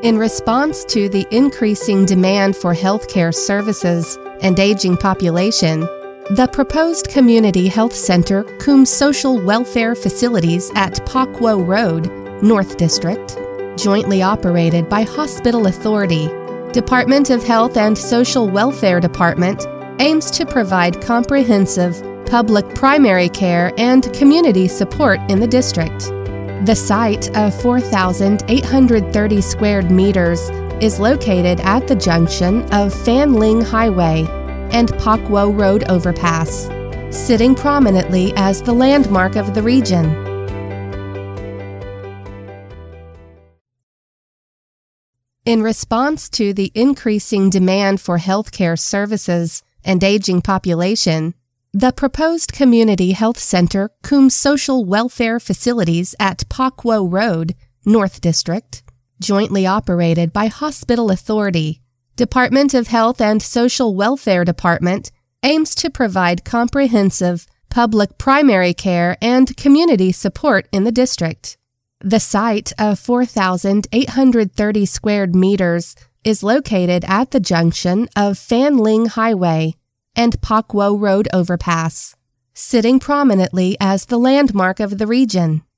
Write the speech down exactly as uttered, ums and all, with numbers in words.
In response to the increasing demand for healthcare services and aging population, the proposed Community Health Center cum Social Welfare Facilities at Pocwo Road, North District, jointly operated by Hospital Authority, Department of Health and Social Welfare Department, aims to provide comprehensive public primary care and community support in the district. The site of four thousand eight hundred thirty square meters is located at the junction of Fan Ling Highway and Pocwo Road overpass, sitting prominently as the landmark of the region. In response to the increasing demand for healthcare services and aging population, the proposed Community Health Center cum Social Welfare Facilities at Pocwo Road, North District, jointly operated by Hospital Authority, Department of Health and Social Welfare Department, aims to provide comprehensive public primary care and community support in the district. The site of four thousand eight hundred thirty square meters is located at the junction of Fan Ling Highway and Pocwo Road overpass, sitting prominently as the landmark of the region.